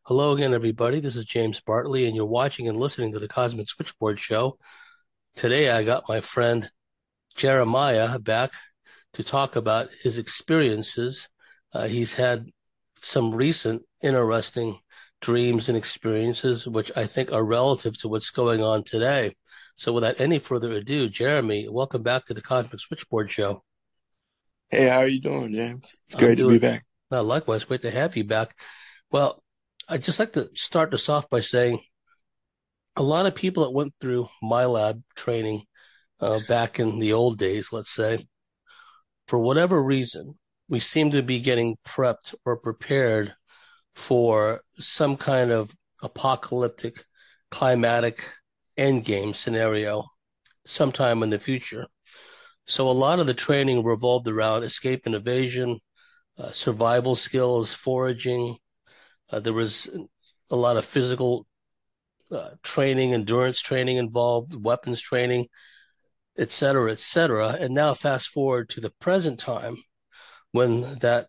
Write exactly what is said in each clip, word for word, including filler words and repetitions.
Hello again, everybody. This is James Bartley, and you're watching and listening to the Cosmic Switchboard Show. Today, I got my friend Jeremiah back to talk about his experiences. Uh, he's had some recent interesting dreams and experiences, which I think are relative to what's going on today. So, without any further ado, Jeremy, welcome back to the Cosmic Switchboard Show. Hey, how are you doing, James? It's I'm great to be doing back. uh, likewise. Great to have you back. Well, I'd just like to start this off by saying a lot of people that went through my lab training uh, back in the old days, let's say, for whatever reason, we seem to be getting prepped or prepared for some kind of apocalyptic climatic endgame scenario sometime in the future. So a lot of the training revolved around escape and evasion, uh, survival skills, foraging. Uh, there was a lot of physical uh, training, endurance training involved, weapons training, et cetera, et cetera. And now fast forward to the present time when that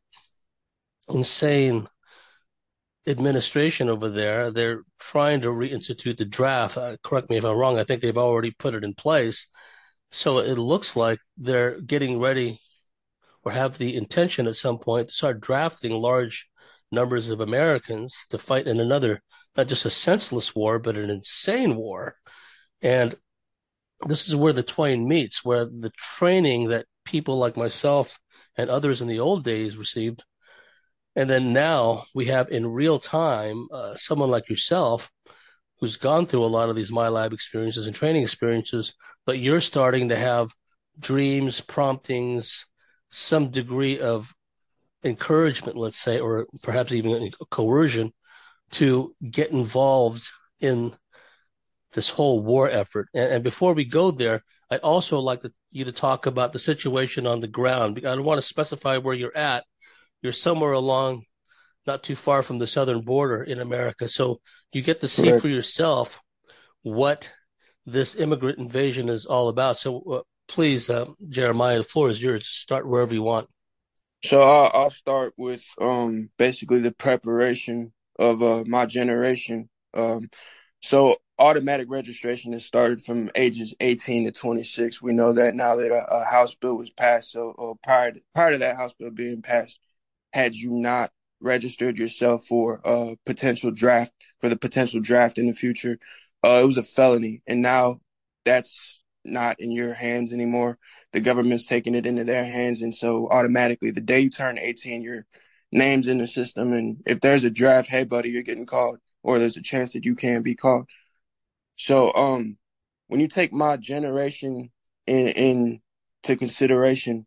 insane administration over there, they're trying to reinstitute the draft. Uh, correct me if I'm wrong. I think they've already put it in place. So it looks like they're getting ready or have the intention at some point to start drafting large numbers of Americans to fight in another, not just a senseless war, but an insane war. And this is where the twain meets, where the training that people like myself and others in the old days received, and then now we have in real time uh, someone like yourself who's gone through a lot of these MyLab experiences and training experiences, but you're starting to have dreams, promptings, some degree of encouragement, let's say, or perhaps even coercion to get involved in this whole war effort. And, and before we go there, I'd also like to, you to talk about the situation on the ground. I don't want to specify where you're at. You're somewhere along, not too far from the southern border in America. So you get to see Correct. for yourself what this immigrant invasion is all about. So uh, please, uh, Jeremiah, the floor is yours. Start wherever you want. So I'll, I'll start with um basically the preparation of uh my generation. Um, so automatic registration has started from ages eighteen to twenty-six. We know that now that a, a House bill was passed. So uh, prior to, prior to that House bill being passed, had you not registered yourself for a potential draft for the potential draft in the future, uh, it was a felony. And now that's not in your hands anymore. The government's taking it into their hands, and so automatically, the day you turn eighteen, your name's in the system, and if there's a draft, hey buddy, you're getting called, or there's a chance that you can be called. So, um, when you take my generation in, in to consideration,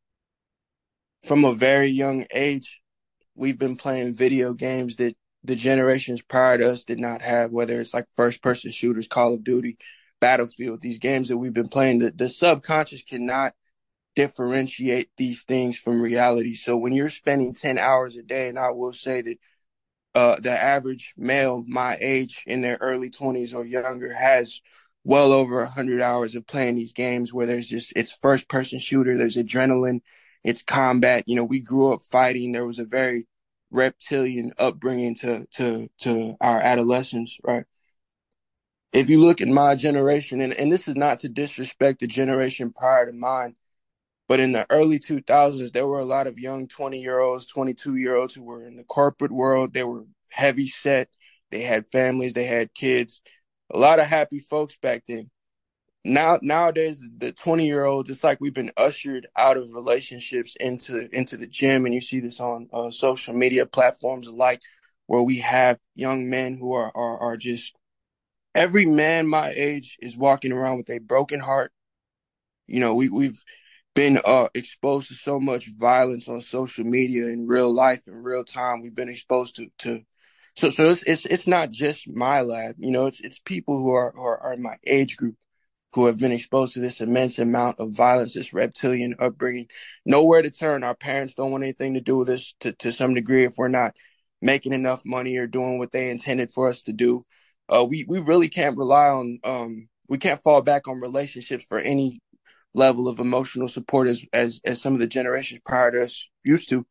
from a very young age, we've been playing video games that the generations prior to us did not have, whether it's like first person shooters, Call of Duty, Battlefield, these games that we've been playing, the, the subconscious cannot differentiate these things from reality. So when you're spending ten hours a day, and I will say that uh, the average male my age in their early twenties or younger has well over one hundred hours of playing these games where there's just, it's first person shooter, there's adrenaline, it's combat. You know, we grew up fighting. There was a very reptilian upbringing to to to our adolescence, right? If you look at my generation, and, and this is not to disrespect the generation prior to mine, but in the early two thousands, there were a lot of young twenty year olds, twenty-two year olds who were in the corporate world. They were heavy set. They had families, they had kids, a lot of happy folks back then. Now, nowadays, the twenty year olds, it's like we've been ushered out of relationships into, into the gym. And you see this on uh, social media platforms alike, where we have young men who are, are, are just, every man my age is walking around with a broken heart. You know, we, we've been uh, exposed to so much violence on social media in real life, in real time. We've been exposed to, to so so it's it's it's not just my lab, you know, it's it's people who are who are, are in my age group who have been exposed to this immense amount of violence, this reptilian upbringing. Nowhere to turn. Our parents don't want anything to do with this to, to some degree if we're not making enough money or doing what they intended for us to do. Uh, we we really can't rely on um we can't fall back on relationships for any level of emotional support as as as some of the generations prior to us used to.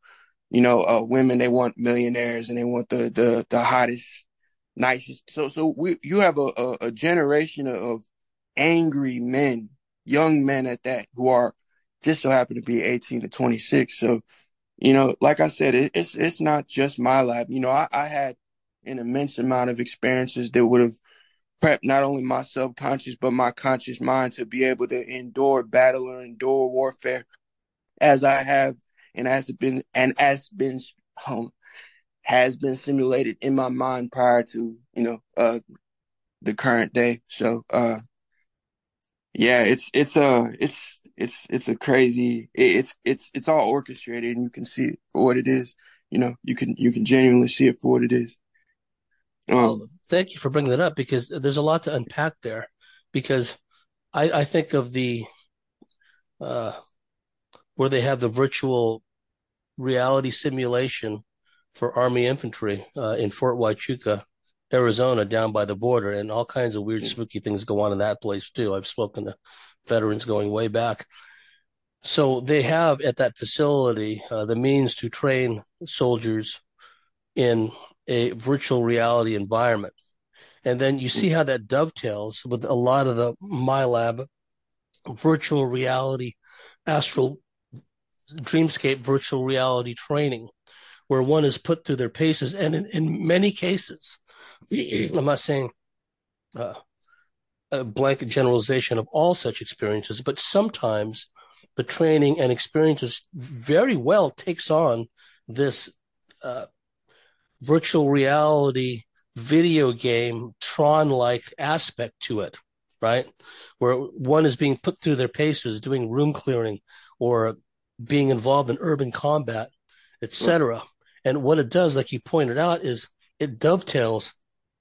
You know, uh, women, they want millionaires and they want the the the hottest, nicest. So so we you have a, a, a generation of angry men, young men at that, who are just so happen to be eighteen to twenty-six. So, you know, like I said, it, it's it's not just my life. You know, I, I had an immense amount of experiences that would have prepped not only my subconscious but my conscious mind to be able to endure battle or endure warfare as I have, and as been and as been um, has been simulated in my mind prior to, you know, uh the current day. So uh yeah, it's it's uh it's it's it's a crazy it, it's it's it's all orchestrated, and you can see it for what it is. You know, you can you can genuinely see it for what it is. Well, Um thank you for bringing that up because there's a lot to unpack there. Because I, I think of the uh, where they have the virtual reality simulation for Army infantry uh, in Fort Huachuca, Arizona, down by the border, and all kinds of weird, spooky things go on in that place too. I've spoken to veterans going way back. So they have at that facility uh, the means to train soldiers in a virtual reality environment. And then you see how that dovetails with a lot of the MyLab virtual reality, astral dreamscape virtual reality training, where one is put through their paces. And in, in many cases, I'm not saying uh, a blanket generalization of all such experiences, but sometimes the training and experiences very well takes on this uh, virtual reality video game Tron like aspect to it, right? Where one is being put through their paces, doing room clearing or being involved in urban combat, right, et cetera. And what it does, like you pointed out, is it dovetails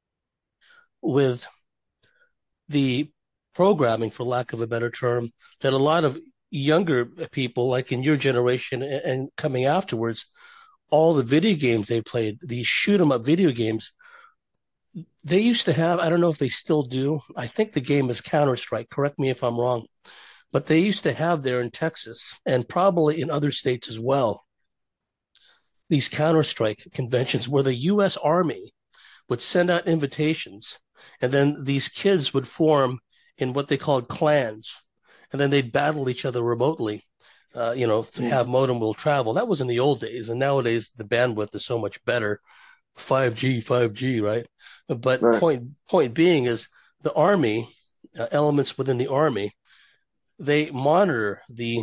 with the programming, for lack of a better term, that a lot of younger people, like in your generation and coming afterwards, all the video games they played, these shoot 'em up video games, they used to have, I don't know if they still do. I think the game is Counter Strike. Correct me if I'm wrong. But they used to have there in Texas and probably in other states as well, these Counter Strike conventions where the U S. Army would send out invitations, and then these kids would form in what they called clans, and then they'd battle each other remotely. Uh, you know, have modem will travel. That was in the old days, and nowadays the bandwidth is so much better. five G, five G, right? But right, point point being is the army, uh, elements within the army, they monitor the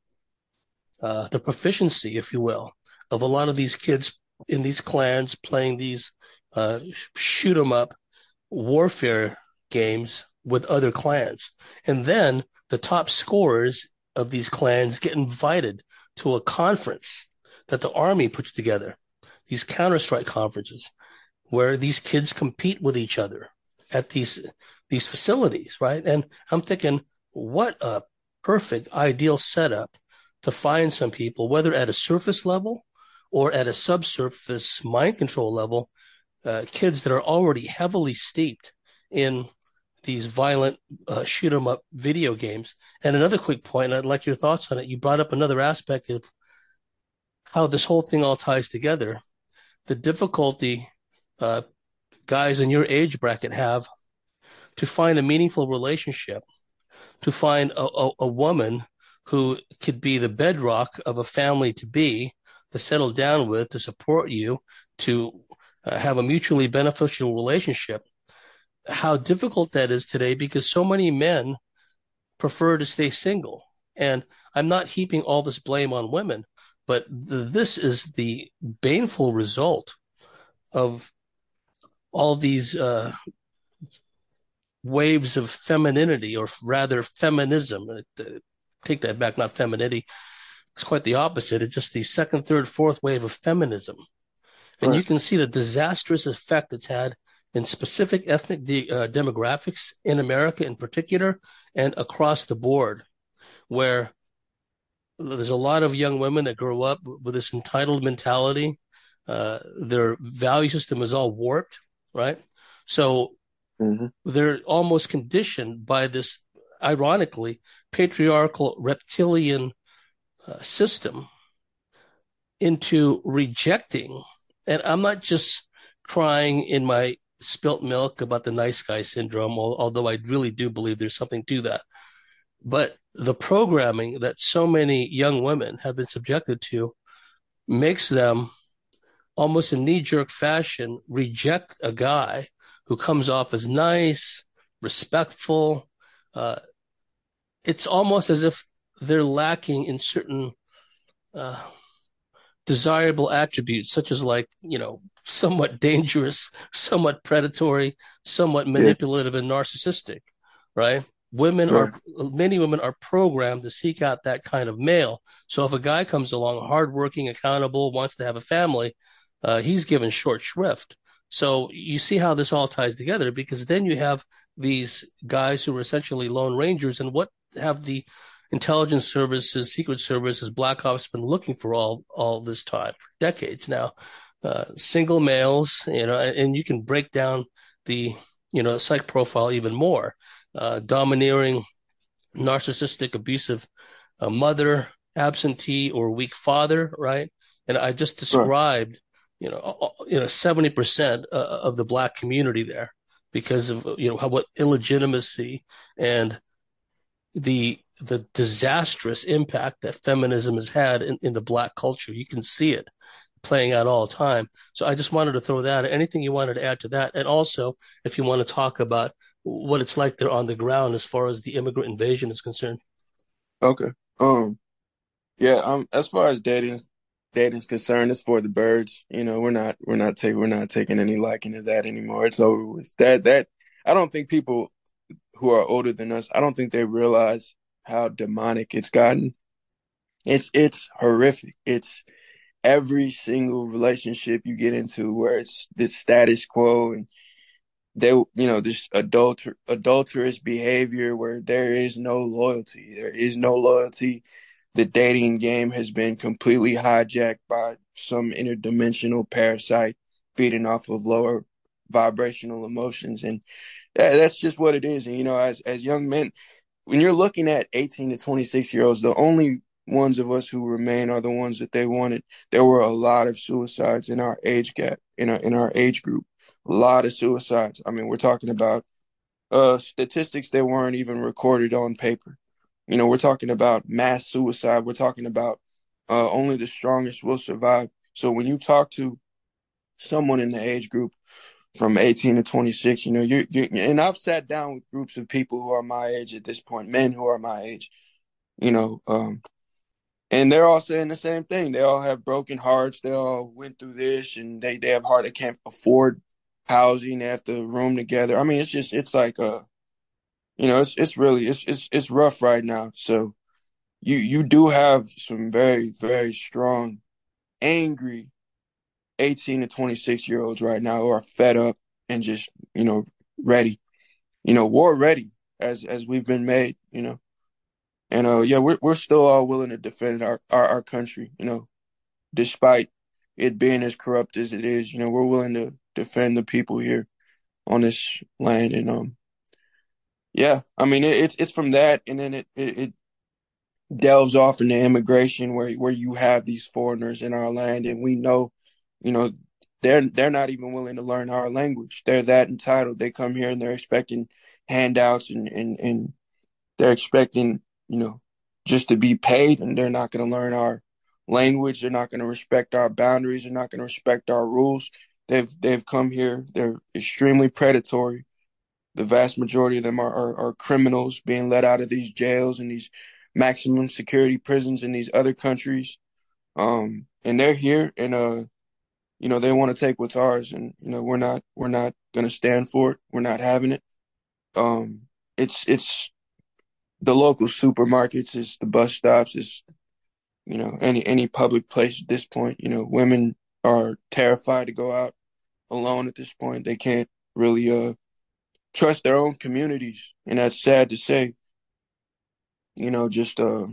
uh, the proficiency, if you will, of a lot of these kids in these clans playing these uh, shoot 'em up warfare games with other clans. And then the top scorers of these clans get invited to a conference that the army puts together, these Counter Strike conferences, where these kids compete with each other at these these facilities, right? And I'm thinking, what a perfect, ideal setup to find some people, whether at a surface level or at a subsurface mind control level, uh, kids that are already heavily steeped in these violent uh, shoot 'em up video games. And another quick point, I'd like your thoughts on it. You brought up another aspect of how this whole thing all ties together. The difficulty uh, guys in your age bracket have to find a meaningful relationship, to find a, a, a woman who could be the bedrock of a family to be, to settle down with, to support you, to uh, have a mutually beneficial relationship. How difficult that is today because so many men prefer to stay single. And I'm not heaping all this blame on women, but th- this is the baneful result of all these uh, waves of femininity, or rather feminism. Uh, Take that back, not femininity. It's quite the opposite. It's just the second, third, fourth wave of feminism. And you right. can see the disastrous effect it's had in specific ethnic de- uh, demographics in America in particular and across the board, where there's a lot of young women that grow up with this entitled mentality. Uh, their value system is all warped, right? So Mm-hmm. they're almost conditioned by this, ironically, patriarchal reptilian uh, system into rejecting, and I'm not just crying in my spilt milk about the nice guy syndrome, although I really do believe there's something to that. But the programming that so many young women have been subjected to makes them almost in knee jerk fashion reject a guy who comes off as nice, respectful. Uh, it's almost as if they're lacking in certain uh, desirable attributes, such as like, you know, somewhat dangerous, somewhat predatory, somewhat Yeah, manipulative and narcissistic, right? Women are, right, many women are programmed to seek out that kind of male. So if a guy comes along, hardworking, accountable, wants to have a family, uh, he's given short shrift. So you see how this all ties together, because then you have these guys who are essentially lone rangers, and what have the intelligence services, secret services, black ops been looking for all all this time, for decades now. Uh, single males, you know, and you can break down the, you know, psych profile even more. Uh, domineering, narcissistic, abusive uh, mother, absentee or weak father, right? And I just right, described, you know, you know, seventy percent of the black community there because of, you know, how, what illegitimacy and the the disastrous impact that feminism has had in, in the black culture. You can see it playing out all the time. So I just wanted to throw that. Anything you wanted to add to that? And also, if you want to talk about what it's like there on the ground as far as the immigrant invasion is concerned. okay. Um, yeah. Um, as far as dating, dating's concerned, it's for the birds. You know, we're not, we're not taking, we're not taking any liking to that anymore. It's over with. That, that. I don't think people who are older than us, I don't think they realize how demonic it's gotten. It's, it's horrific. It's every single relationship you get into where it's this status quo and they, you know, this adulter adulterous behavior where there is no loyalty. There is no loyalty. The dating game has been completely hijacked by some interdimensional parasite feeding off of lower vibrational emotions, and that, that's just what it is. And you know, as as young men, when you're looking at eighteen to twenty-six year olds, the only ones of us who remain are the ones that they wanted. There were a lot of suicides in our age gap, in our in our age group. A lot of suicides. I mean, we're talking about uh statistics that weren't even recorded on paper. You know, we're talking about mass suicide. We're talking about uh only the strongest will survive. So when you talk to someone in the age group from eighteen to twenty-six, you know, you you and I've sat down with groups of people who are my age at this point, men who are my age, you know, um, and they're all saying the same thing. They all have broken hearts. They all went through this, and they they have heart. They can't afford housing. They have to room together. I mean, it's just it's like uh, you know, it's it's really it's it's it's rough right now. So you you do have some very very strong, angry eighteen to twenty-six year olds right now who are fed up and just you know ready, you know, war ready as as we've been made, you know. And uh yeah, we're we're still all willing to defend our, our, our country, you know, despite it being as corrupt as it is, you know, we're willing to defend the people here on this land. And um yeah, I mean it, it's it's from that, and then it, it, it delves off into immigration where where you have these foreigners in our land, and we know, you know, they're they're not even willing to learn our language. They're that entitled. They come here and they're expecting handouts, and and, and they're expecting, you know, just to be paid, and they're not going to learn our language. They're not going to respect our boundaries. They're not going to respect our rules. They've they've come here. They're extremely predatory. The vast majority of them are, are, are criminals being let out of these jails and these maximum security prisons in these other countries. Um, and they're here, and uh, you know, they want to take what's ours, and you know, we're not we're not going to stand for it. We're not having it. Um, it's it's the local supermarkets, it's the bus stops, it's you know any any public place at this point. You know, women are terrified to go out alone at this point. They can't really uh trust their own communities, and that's sad to say. You know, just uh,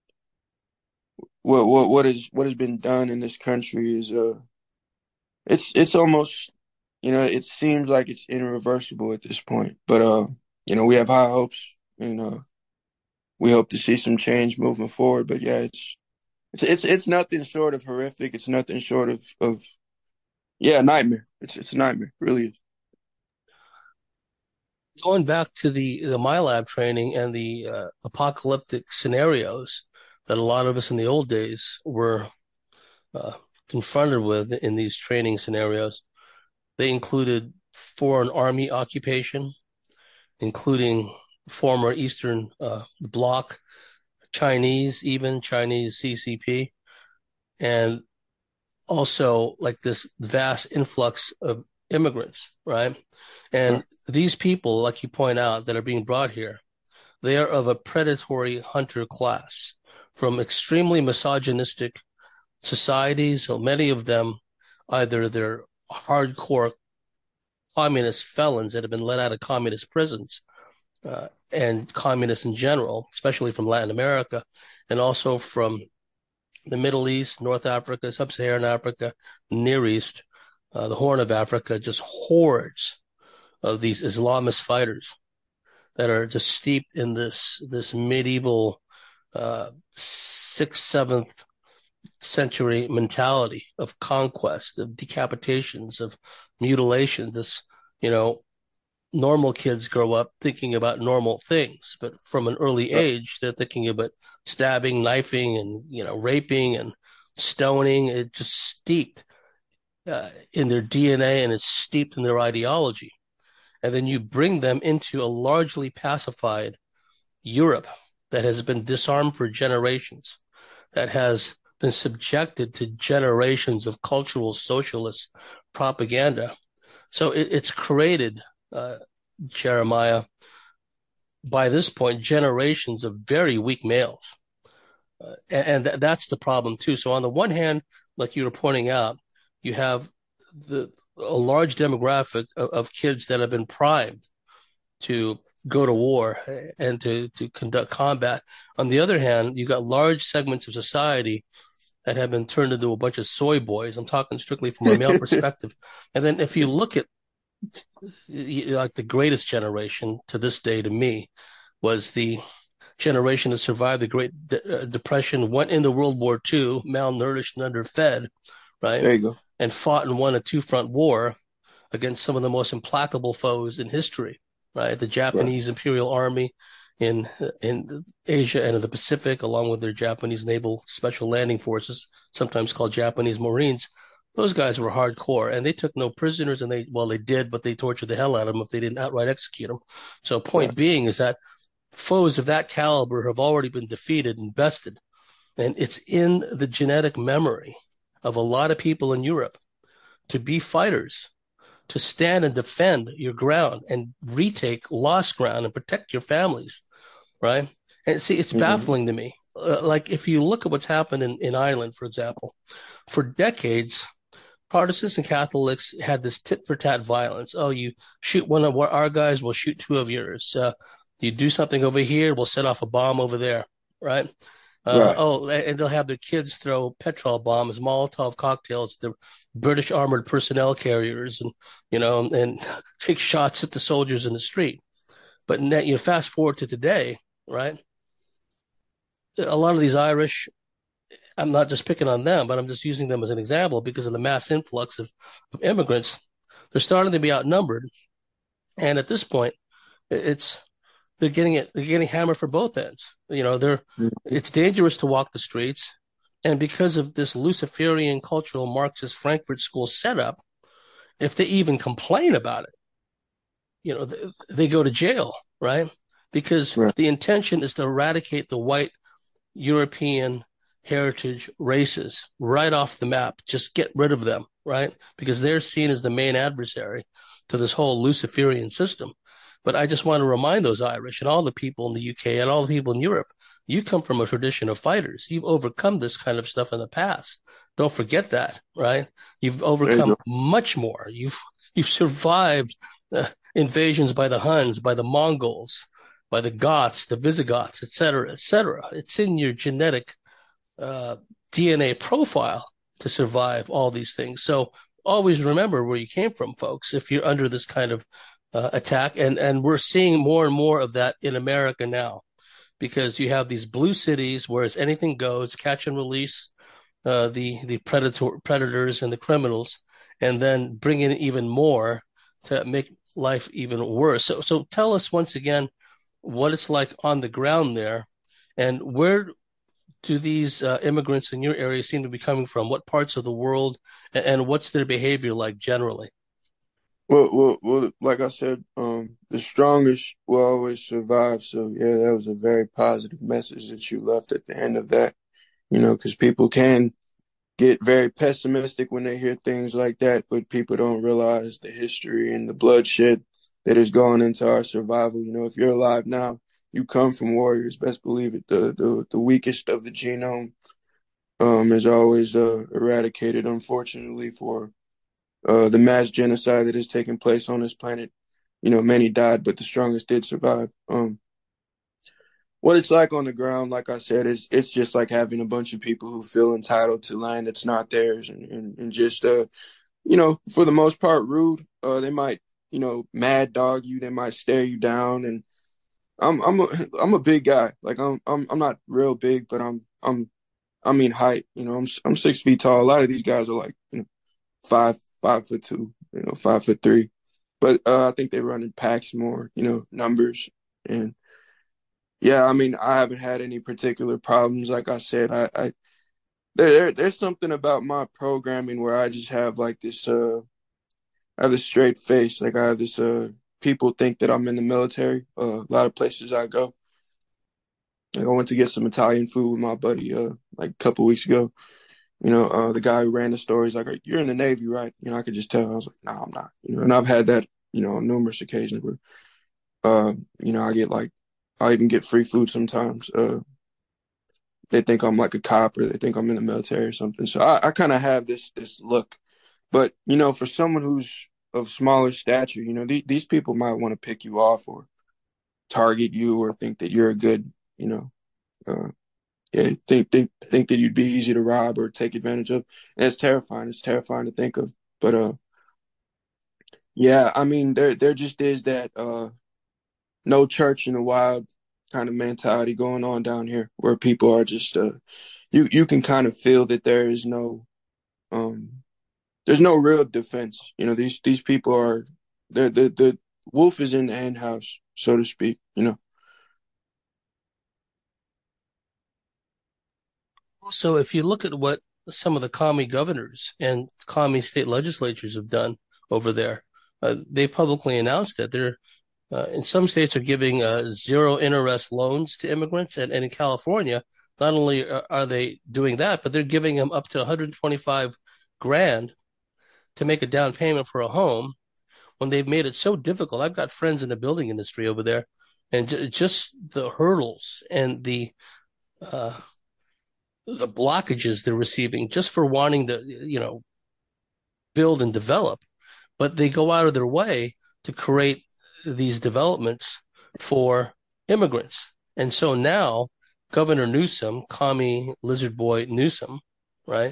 what what what is what has been done in this country is uh, it's it's almost, you know, it seems like it's irreversible at this point. But uh, you know, we have high hopes, and uh, we hope to see some change moving forward. But yeah, it's It's it's it's nothing short of horrific. It's nothing short of of yeah, nightmare. It's it's a nightmare, it really is. Going back to the the MyLab training and the uh, apocalyptic scenarios that a lot of us in the old days were uh, confronted with in these training scenarios, they included foreign army occupation, including former Eastern uh, Bloc, Chinese, even Chinese C C P, and also like this vast influx of immigrants, right? And Right. these people, like you point out, that are being brought here, they are of a predatory hunter class from extremely misogynistic societies. So many of them, either they're hardcore communist felons that have been let out of communist prisons, uh, and communists in general, especially from Latin America, and also from the Middle East, North Africa, Sub-Saharan Africa, Near East, uh, the Horn of Africa, just hordes of these Islamist fighters that are just steeped in this this medieval uh, sixth, seventh century mentality of conquest, of decapitations, of mutilation. This, you know, normal kids grow up thinking about normal things, but from an early Right. age, they're thinking about stabbing, knifing, and you know, raping and stoning. It's just steeped uh, in their D N A and it's steeped in their ideology. And then you bring them into a largely pacified Europe that has been disarmed for generations, that has been subjected to generations of cultural socialist propaganda. So it, it's created, uh, Jeremiah, by this point, generations of very weak males. Uh, and and th- that's the problem, too. So, on the one hand, like you were pointing out, you have the a large demographic of, of kids that have been primed to go to war and to, to conduct combat. On the other hand, you've got large segments of society that have been turned into a bunch of soy boys. I'm talking strictly from a male perspective. And then if you look at like the greatest generation to this day to me was the generation that survived the Great De- uh, Depression, went into World War Two, malnourished and underfed, right? There you go. And fought and won a two front war against some of the most implacable foes in history, right? The Right. Japanese Imperial Army in in Asia and in the Pacific, along with their Japanese Naval Special Landing Forces, sometimes called Japanese Marines. Those guys were hardcore, and they took no prisoners, and they well they did, but they tortured the hell out of them if they didn't outright execute them. So, point Right. being is that foes of that caliber have already been defeated and bested, and it's in the genetic memory of a lot of people in Europe to be fighters, to stand and defend your ground and retake lost ground and protect your families, right? And see, it's Mm-hmm. baffling to me. Uh, like if you look at what's happened in, in Ireland, for example, for decades, Protestants and Catholics had this tit for tat violence. Oh, you shoot one of our guys, we'll shoot two of yours. Uh, you do something over here, we'll set off a bomb over there, right? Uh, Right. oh, and they'll have their kids throw petrol bombs, Molotov cocktails at the British armored personnel carriers, and you know, and take shots at the soldiers in the street. But net, you know, fast forward to today, right? A lot of these Irish, I'm not just picking on them, but I'm just using them as an example because of the mass influx of, of immigrants. They're starting to be outnumbered, and at this point, it's they're getting it. They're getting hammered for both ends. You know, they're Mm-hmm. it's dangerous to walk the streets, and because of this Luciferian cultural Marxist Frankfurt School setup, if they even complain about it, you know, they, they go to jail, right? Because Right. the intention is to eradicate the white European heritage races right off the map. Just get rid of them, right? Because they're seen as the main adversary to this whole Luciferian system. But I just want to remind those Irish and all the people in the U K and all the people in Europe, you come from a tradition of fighters. You've overcome this kind of stuff in the past. Don't forget that, right? You've There you overcome go. much more. You've you've survived uh, invasions by the Huns, by the Mongols, by the Goths, the Visigoths, et cetera, et cetera. It's in your genetic uh, D N A profile to survive all these things. So always remember where you came from, folks, if you're under this kind of uh, attack. And, and we're seeing more and more of that in America now. because you have these blue cities where it's anything goes, catch and release uh, the the predator predators and the criminals, and then bring in even more to make life even worse. So, so tell us once again what it's like on the ground there, and where do these uh, immigrants in your area seem to be coming from? What parts of the world, and, and what's their behavior like generally? Well, well, well, like I said, um, the strongest will always survive. So yeah, that was a very positive message that you left at the end of that. You know, because people can get very pessimistic when they hear things like that, but people don't realize the history and the bloodshed that has gone into our survival. You know, if you're alive now, you come from warriors. Best believe it. The the the weakest of the genome um is always uh, eradicated, unfortunately, for uh, the mass genocide that has taken place on this planet. You know, many died, but the strongest did survive. Um, what it's like on the ground, like I said, is it's just like having a bunch of people who feel entitled to land that's not theirs, and and, and just uh, you know, for the most part, rude. Uh, they might, you know, mad dog you. They might stare you down, and I'm I'm a I'm a big guy. Like I'm I'm I'm not real big, but I'm I'm I mean height. You know, I'm I'm six feet tall. A lot of these guys are like, you know, five five foot two, you know, five foot three. But uh, I think they run in packs more, you know, numbers. And yeah, I mean, I haven't had any particular problems. Like I said, I, I there, there there's something about my programming where I just have like this uh I have this straight face. Like I have this uh people think that I'm in the military. Uh, a lot of places I go. Like I went to get some Italian food with my buddy uh like a couple weeks ago. You know, uh, the guy who ran the store, he's like, "You're in the Navy, right?" You know, I could just tell. I was like, "No, nah, I'm not." You know, and I've had that, you know, on numerous occasions where, uh, you know, I get like, I even get free food sometimes. Uh, they think I'm like a cop or they think I'm in the military or something. So I, I kind of have this this look. But you know, for someone who's of smaller stature, you know, th- these people might want to pick you off or target you or think that you're a good, you know, uh, yeah, think think think that you'd be easy to rob or take advantage of, and it's terrifying. It's terrifying to think of. But uh, yeah, I mean, there there just is that uh, no church in the wild kind of mentality going on down here, where people are just uh, you you can kind of feel that there is no um, there's no real defense. You know, these these people are the the the wolf is in the hen house, so to speak. You know. So if you look at what some of the commie governors and commie state legislatures have done over there, uh, they've publicly announced that they're uh, in some states are giving uh, zero interest loans to immigrants, and, and in California, not only are, are they doing that, but they're giving them up to one hundred twenty-five grand to make a down payment for a home when they've made it so difficult. I've got friends in the building industry over there, and j- just the hurdles and the uh, the blockages they're receiving just for wanting to, you know, build and develop, but they go out of their way to create these developments for immigrants. And so now Governor Newsom, commie lizard boy Newsom, right?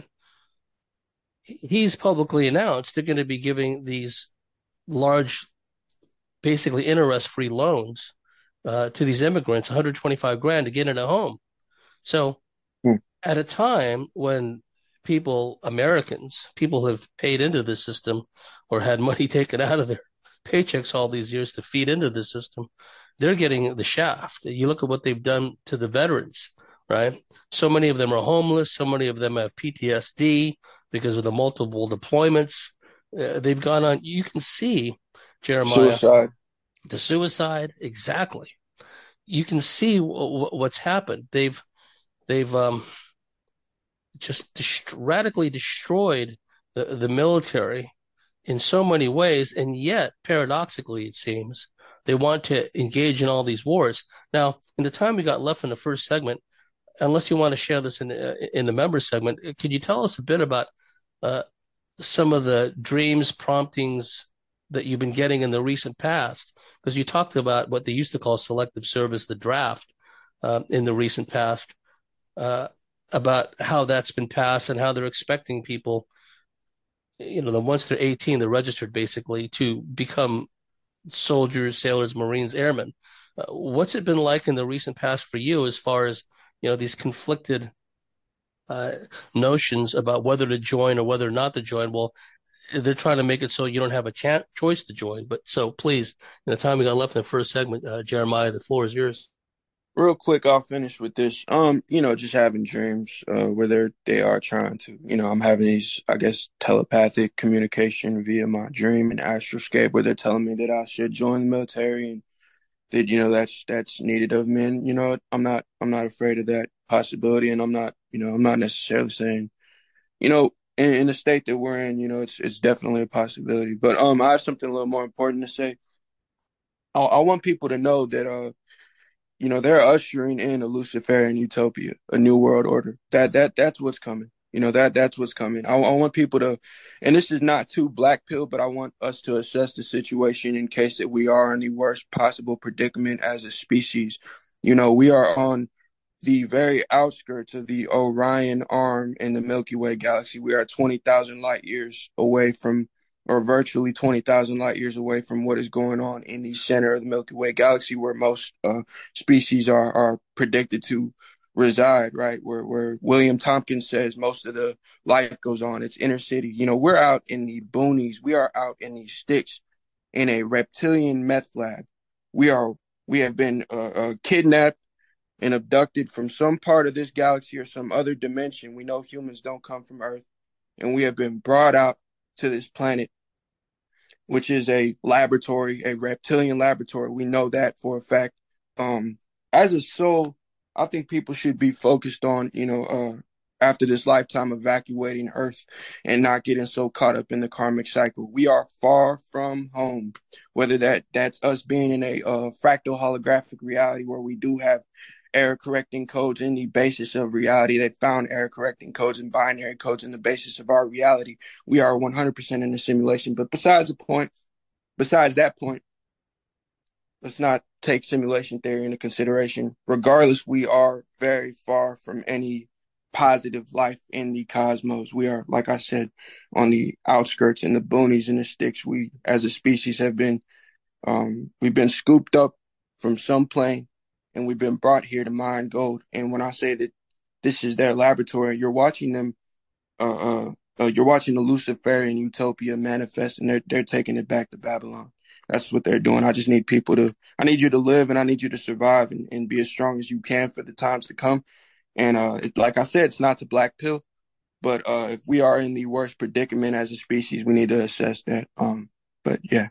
He's publicly announced they're going to be giving these large, basically interest free loans uh, to these immigrants, one hundred twenty-five grand to get in a home. So Hmm. at a time when people, Americans, people have paid into the system or had money taken out of their paychecks all these years to feed into the system, they're getting the shaft. You look at what they've done to the veterans, right? So many of them are homeless. So many of them have P T S D because of the multiple deployments uh, they've gone on. You can see, Jeremiah, Suicide. the suicide, exactly. You can see w- w- what's happened. They've they've um, just dest- radically destroyed the, the military in so many ways, and yet, paradoxically, it seems, they want to engage in all these wars. Now, in the time we got left in the first segment, unless you want to share this in the, in the member segment, could you tell us a bit about uh, some of the dreams, promptings that you've been getting in the recent past? Because you talked about what they used to call selective service, the draft, uh, in the recent past, uh, about how that's been passed and how they're expecting people, you know, the once they're eighteen, they're registered basically to become soldiers, sailors, Marines, airmen. Uh, what's it been like in the recent past for you as far as, you know, these conflicted uh, notions about whether to join or whether not to join? Well, they're trying to make it so you don't have a chan choice to join. But so please, in the time we got left in the first segment, uh, Jeremiah, the floor is yours. Real quick, I'll finish with this. Um, you know, just having dreams, uh, where they're they are trying to, you know, I'm having these, I guess, telepathic communication via my dream and astroscape, where they're telling me that I should join the military and that, you know, that's that's needed of me. And, you know, I'm not I'm not afraid of that possibility, and I'm not, you know, I'm not necessarily saying, you know, in, in the state that we're in, you know, it's it's definitely a possibility. But um, I have something a little more important to say. I, I want people to know that uh you know, they're ushering in a Luciferian utopia, a new world order. That that that's what's coming. You know, that that's what's coming. I, I want people to, and this is not too black pill, but I want us to assess the situation in case that we are in the worst possible predicament as a species. You know, we are on the very outskirts of the Orion arm in the Milky Way galaxy. We are twenty thousand light years away from, or virtually twenty thousand light years away from what is going on in the center of the Milky Way galaxy, where most uh, species are, are predicted to reside, right? Where, where William Tompkins says most of the life goes on. It's inner city. You know, we're out in the boonies. We are out in the sticks in a reptilian meth lab. We are, we have been uh, uh, kidnapped and abducted from some part of this galaxy or some other dimension. We know humans don't come from Earth, and we have been brought out to this planet, which is a laboratory, a reptilian laboratory. We know that for a fact. Um, as a soul, I think people should be focused on, you know, uh, after this lifetime, evacuating Earth and not getting so caught up in the karmic cycle. We are far from home, whether that that's us being in a uh, fractal holographic reality where we do have error correcting codes in the basis of reality. They found error correcting codes and binary codes in the basis of our reality. We are one hundred percent in a simulation. But besides the point, besides that point, let's not take simulation theory into consideration. Regardless, we are very far from any positive life in the cosmos. We are, like I said, on the outskirts and the boonies and the sticks. We, as a species, have been, um, we've been scooped up from some plane, and we've been brought here to mine gold. And when I say that this is their laboratory, you're watching them, uh, uh, uh you're watching the Luciferian utopia manifest, and they're they're taking it back to Babylon. That's what they're doing. I just need people to, I need you to live, and I need you to survive and, and be as strong as you can for the times to come. And uh, it, like I said, it's not to black pill, but uh, if we are in the worst predicament as a species, we need to assess that. Um, but yeah,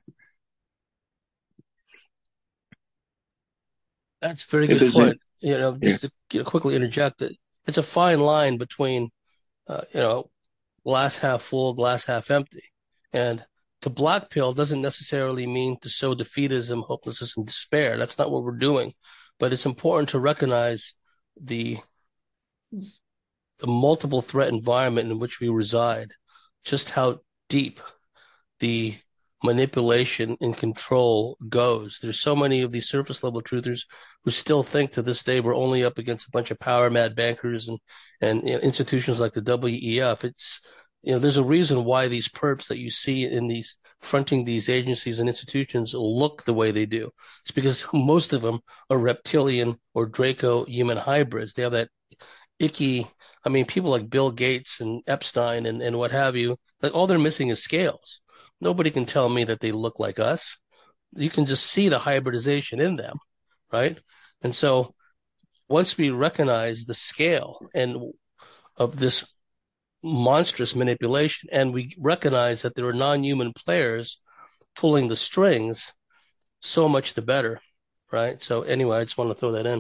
That's a very if good there's any, point. You know, yeah. just to, you know, quickly interject that it's a fine line between, uh, you know, glass half full, glass half empty. And to black pill doesn't necessarily mean to sow defeatism, hopelessness, and despair. That's not what we're doing. But it's important to recognize the the multiple threat environment in which we reside, just how deep the manipulation and control goes. There's so many of these surface level truthers who still think to this day we're only up against a bunch of power mad bankers and and you know, institutions like the W E F. It's you know there's a reason why these perps that you see in these fronting these agencies and institutions look the way they do. It's because most of them are reptilian or Draco human hybrids. They have that icky. I mean, people like Bill Gates and Epstein and, and what have you, like all they're missing is scales. Nobody can tell me that they look like us. You can just see the hybridization in them, right? And so once we recognize the scale and of this monstrous manipulation, and we recognize that there are non-human players pulling the strings, so much the better, right? So anyway, I just want to throw that in.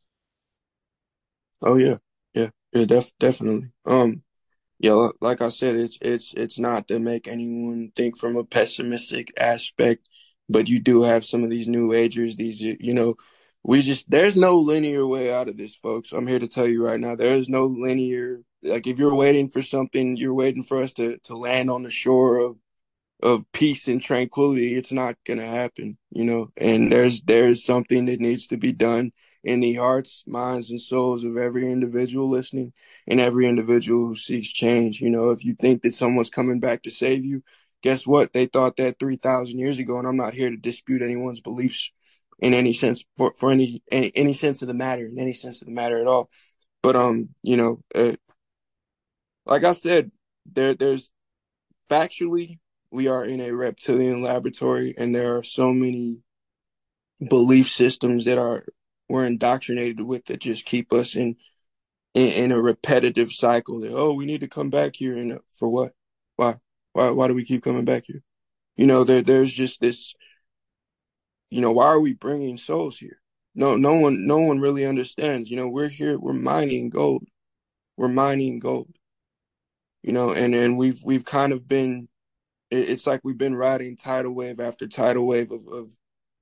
Oh yeah, yeah, yeah, def- definitely. Um, Yeah, like I said, it's it's it's not to make anyone think from a pessimistic aspect, but you do have some of these new agers, these you know, we just there's no linear way out of this, folks. I'm here to tell you right now, there is no linear like if you're waiting for something, you're waiting for us to to land on the shore of of peace and tranquility, it's not gonna happen, you know. And there's there's something that needs to be done in the hearts, minds, and souls of every individual listening and every individual who seeks change. You know, if you think that someone's coming back to save you, guess what? They thought that three thousand years ago, and I'm not here to dispute anyone's beliefs. in any sense for, for any, any any sense of the matter, in any sense of the matter at all. But um, you know, uh, like I said, there there's factually we are in a reptilian laboratory, and there are so many belief systems that are we're indoctrinated with that just keep us in in, in a repetitive cycle. That, oh, we need to come back here, and uh, for what? Why? Why? Why do we keep coming back here? You know, there there's just this. You know, why are we bringing souls here? No, no one, no one really understands. You know, we're here, we're mining gold, we're mining gold. You know, and and we've we've kind of been. It's like we've been riding tidal wave after tidal wave of, of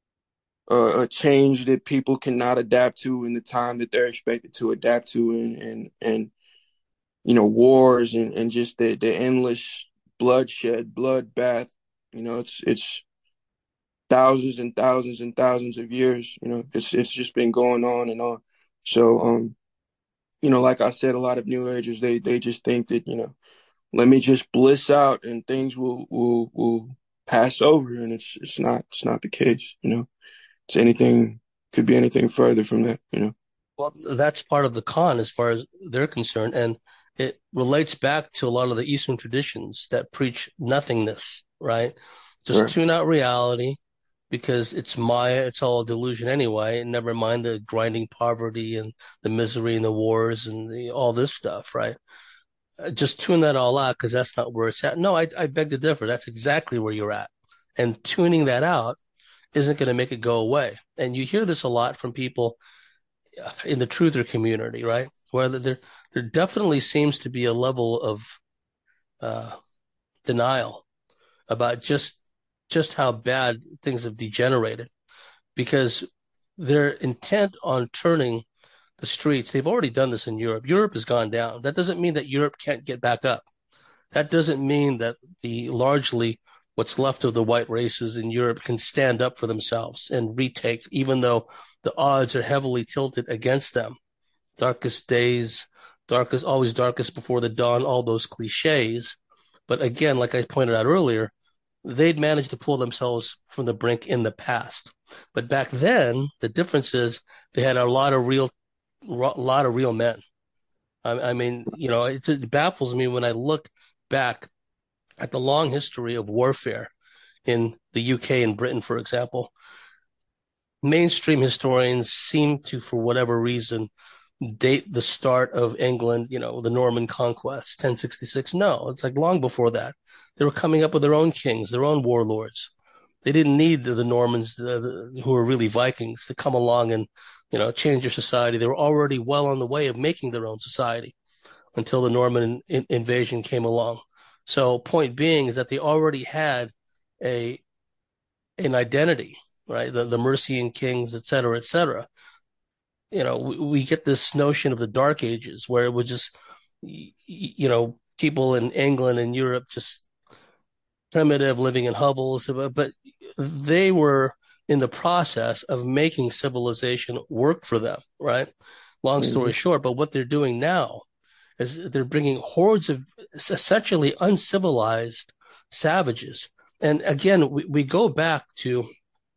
uh, a change that people cannot adapt to in the time that they're expected to adapt to, and and and you know, wars and and just the the endless bloodshed, bloodbath. You know, it's it's thousands and thousands and thousands of years. You know, it's it's just been going on and on. So, um, you know, like I said, a lot of New Agers they they just think that, you know, let me just bliss out and things will will will pass over, and it's it's not it's not the case. You know, it's anything could be anything further from that. You know. Well, that's part of the con as far as they're concerned. And it relates back to a lot of the Eastern traditions that preach nothingness, right? Just Right. tune out reality because it's Maya, it's all a delusion anyway. And never mind the grinding poverty and the misery and the wars and the, all this stuff, right? Uh, Just tune that all out because that's not where it's at. No, I, I beg to differ. That's exactly where you're at. And tuning that out isn't going to make it go away. And you hear this a lot from people in the truther community, right? Where there there definitely seems to be a level of uh, denial about just just how bad things have degenerated because they're intent on turning the streets. They've already done this in Europe. Europe has gone down. That doesn't mean that Europe can't get back up. That doesn't mean that the largely what's left of the white races in Europe can stand up for themselves and retake, even though the odds are heavily tilted against them. Darkest days, darkest, always darkest before the dawn, all those cliches. But again, like I pointed out earlier, they'd managed to pull themselves from the brink in the past. But back then, the difference is they had a lot of real, a lot of real men. I, I mean, you know, it, it baffles me when I look back at the long history of warfare in the U K and Britain, for example. Mainstream historians seem to, for whatever reason, date the start of England, you know, the Norman conquest, ten sixty-six. No, it's like long before that. They were coming up with their own kings, their own warlords. They didn't need the, the Normans, the, the, who were really Vikings, to come along and, you know, change their society. They were already well on the way of making their own society until the Norman in, invasion came along. So, point being is that they already had a an identity, right? The the Mercian kings, et cetera, et cetera. You know, we, we get this notion of the Dark Ages where it was just, you know, people in England and Europe just primitive, living in hovels, but they were in the process of making civilization work for them, right? Long Mm-hmm. story short, but what they're doing now is they're bringing hordes of essentially uncivilized savages. And again, we, we go back to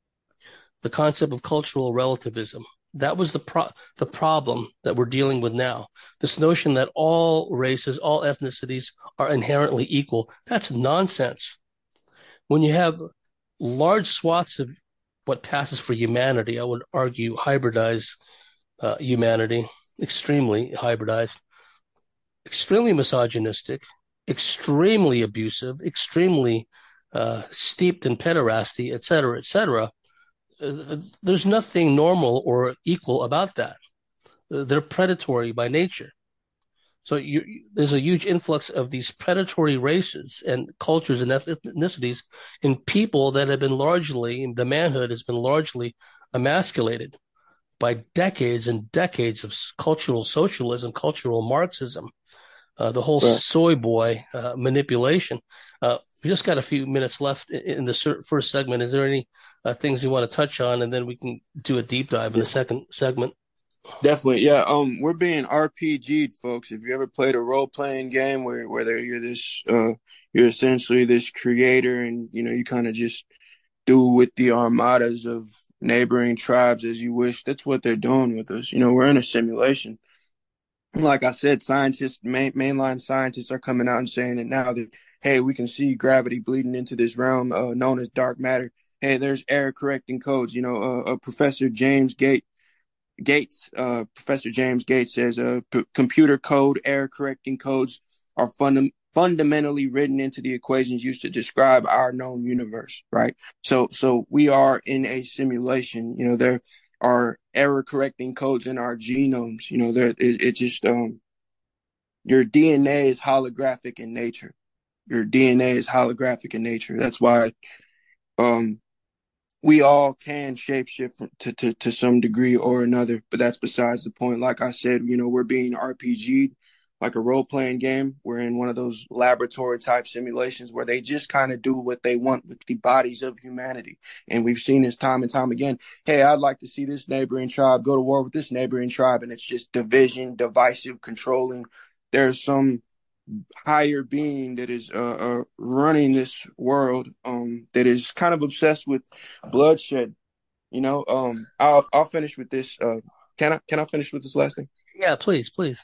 the concept of cultural relativism. That was the pro- the problem that we're dealing with now. This notion that all races, all ethnicities are inherently equal. That's nonsense. When you have large swaths of what passes for humanity, I would argue hybridized uh, humanity, extremely hybridized, extremely misogynistic, extremely abusive, extremely uh, steeped in pederasty, et cetera, et cetera. Uh, there's nothing normal or equal about that. Uh, they're predatory by nature. So you, there's a huge influx of these predatory races and cultures and ethnicities in people that have been largely, the manhood has been largely emasculated by decades and decades of cultural socialism, cultural Marxism, uh, the whole Right. soy boy uh, manipulation. Uh, we just got a few minutes left in the first segment. Is there any uh, things you want to touch on, and then we can do a deep dive in Yeah. the second segment? Definitely, yeah. Um, we're being R P G'd, folks. If you ever played a role playing game where where you're this, uh, you're essentially this creator, and you know you kind of just do with the armadas of neighboring tribes as you wish. That's what they're doing with us. You know, we're in a simulation. Like I said, scientists, main, mainline scientists are coming out and saying it now that, hey, we can see gravity bleeding into this realm uh, known as dark matter. Hey, there's error correcting codes. You know, uh, uh, Professor James Gate, Gates, uh, Professor James Gates says uh, p- computer code error correcting codes are fundam- fundamentally written into the equations used to describe our known universe, right? So, so we are in a simulation. You know, there are error correcting codes in our genomes. You know, there it, it just um your D N A is holographic in nature. Your D N A is holographic in nature. That's why um we all can shapeshift to, to, to some degree or another, but that's besides the point. Like I said, you know, we're being R P G'd like a role playing game. We're in one of those laboratory type simulations where they just kind of do what they want with the bodies of humanity. And we've seen this time and time again. Hey, I'd like to see this neighboring tribe go to war with this neighboring tribe. And it's just division, divisive, controlling. There's some higher being that is uh, uh, running this world um, that is kind of obsessed with bloodshed. You know, um, I'll I'll finish with this. Uh, can I can I finish with this last thing? Yeah, please, please.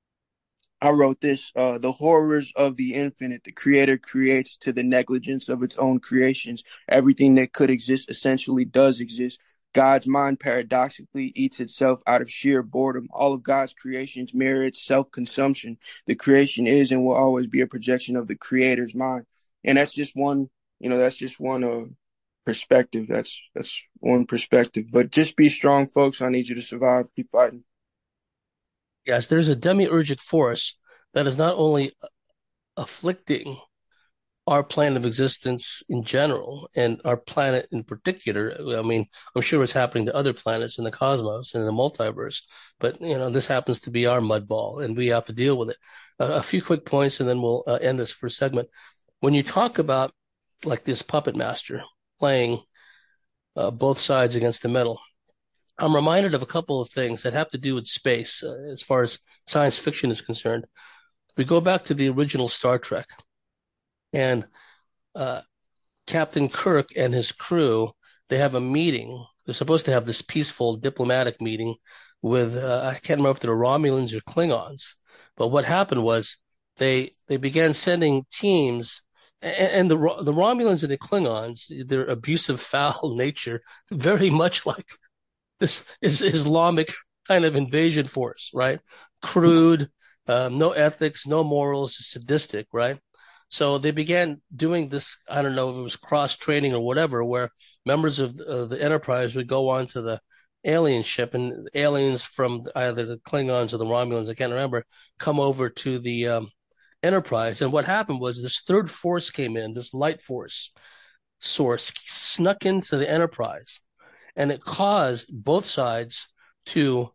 I wrote this. Uh, the horrors of the infinite. The creator creates to the negligence of its own creations. Everything that could exist essentially does exist. God's mind paradoxically eats itself out of sheer boredom. All of God's creations mirror its self-consumption. The creation is and will always be a projection of the creator's mind. And that's just one, you know, that's just one uh, perspective. That's that's one perspective. But just be strong, folks. I need you to survive. Keep fighting. Yes, there's a demiurgic force that is not only afflicting our plane of existence in general and our planet in particular. I mean, I'm sure it's happening to other planets in the cosmos and the multiverse, but you know, this happens to be our mud ball and we have to deal with it. Uh, a few quick points and then we'll uh, end this first segment. When you talk about like this puppet master playing uh, both sides against the middle, I'm reminded of a couple of things that have to do with space uh, as far as science fiction is concerned. We go back to the original Star Trek and uh, Captain Kirk and his crew, they have a meeting. They're supposed to have this peaceful diplomatic meeting with, uh, I can't remember if they're Romulans or Klingons. But what happened was they they began sending teams, and, and the the Romulans and the Klingons, their abusive, foul nature, very much like this is Islamic kind of invasion force, right? Crude, um, no ethics, no morals, sadistic, right? So they began doing this. I don't know if it was cross training or whatever, where members of the, uh, the Enterprise would go on to the alien ship, and aliens from either the Klingons or the Romulans, I can't remember, come over to the um, Enterprise. And what happened was this third force came in, this light force source snuck into the Enterprise, and it caused both sides to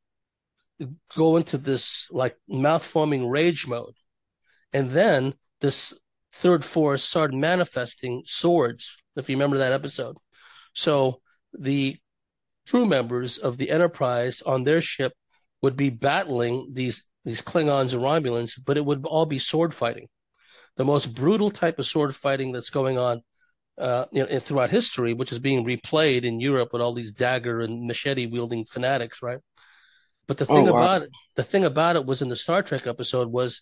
go into this like mouth foaming rage mode. And then this third force started manifesting swords, if you remember that episode. So the crew members of the Enterprise on their ship would be battling these these Klingons and Romulans, but it would all be sword fighting. The most brutal type of sword fighting that's going on uh, you know, throughout history, which is being replayed in Europe with all these dagger and machete wielding fanatics, right? But the Oh thing wow. about it, the thing about it was in the Star Trek episode was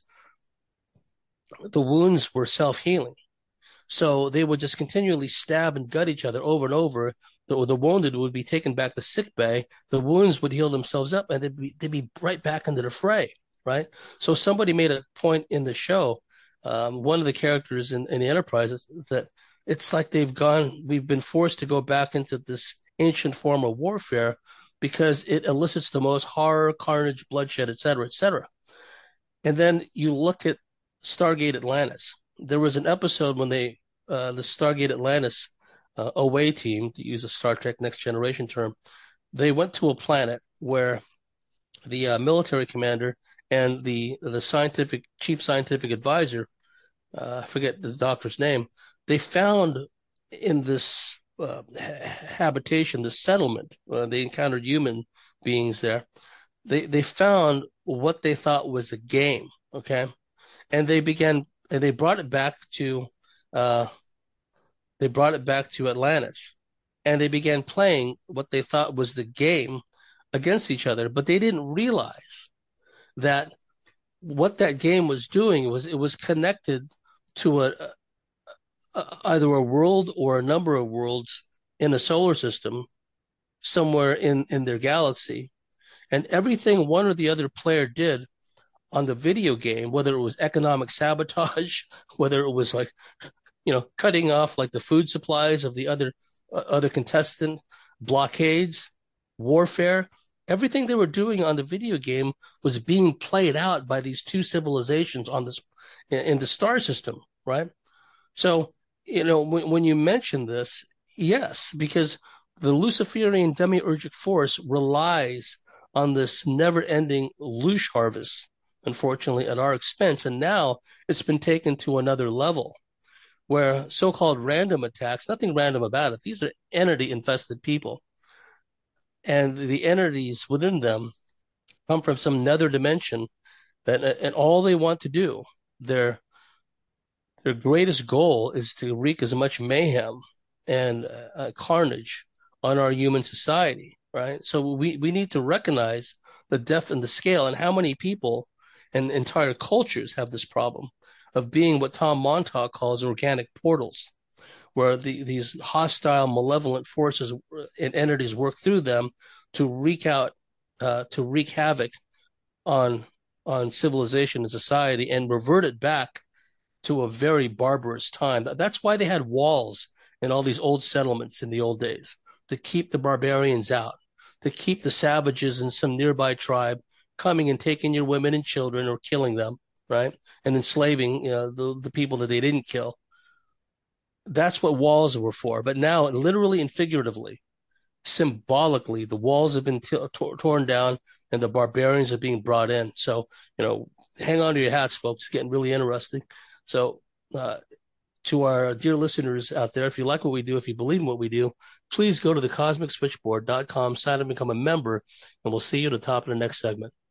the wounds were self healing. So they would just continually stab and gut each other over and over. The, the wounded would be taken back to sick bay. The wounds would heal themselves up, and they'd be they'd be right back into the fray, right? So somebody made a point in the show. Um, one of the characters in, in the Enterprise is that it's like they've gone. We've been forced to go back into this ancient form of warfare because it elicits the most horror, carnage, bloodshed, et cetera, et cetera. And then you look at Stargate Atlantis. There was an episode when they, uh, the Stargate Atlantis uh, away team, to use a Star Trek Next Generation term, they went to a planet where the uh, military commander and the the scientific chief scientific advisor, uh, I forget the doctor's name, they found in this uh, habitation, this settlement, uh, they encountered human beings there. They they found what they thought was a game. Okay, and they began and they brought it back to uh, they brought it back to Atlantis, and they began playing what they thought was the game against each other, but they didn't realize that what that game was doing was it was connected to a, a either a world or a number of worlds in a solar system somewhere in in their galaxy, and everything one or the other player did on the video game, whether it was economic sabotage, whether it was like, you know, cutting off like the food supplies of the other uh, other contestant, blockades, warfare, everything they were doing on the video game was being played out by these two civilizations on this in, in the star system, right? So, you know, when, when you mention this, yes, because the Luciferian demiurgic force relies on this never-ending loosh harvest, unfortunately, at our expense. And now it's been taken to another level where so-called random attacks, nothing random about it. These are entity-infested people. And the entities within them come from some nether dimension that, and all they want to do, their their greatest goal is to wreak as much mayhem and uh, carnage on our human society, right? So we, we need to recognize the depth and the scale and how many people and entire cultures have this problem of being what Tom Montauk calls organic portals, where the, these hostile, malevolent forces and entities work through them to wreak out, uh, to wreak havoc on on civilization and society and revert it back to a very barbarous time. That's why they had walls in all these old settlements in the old days, to keep the barbarians out, to keep the savages in some nearby tribe coming and taking your women and children or killing them, right? And enslaving, you know, the, the people that they didn't kill. That's what walls were for. But now, literally and figuratively, symbolically, the walls have been t- t- torn down and the barbarians are being brought in. So, you know, hang on to your hats, folks. It's getting really interesting. So, uh, to our dear listeners out there, if you like what we do, if you believe in what we do, please go to the cosmic switchboard dot com, sign up and become a member, and we'll see you at the top of the next segment.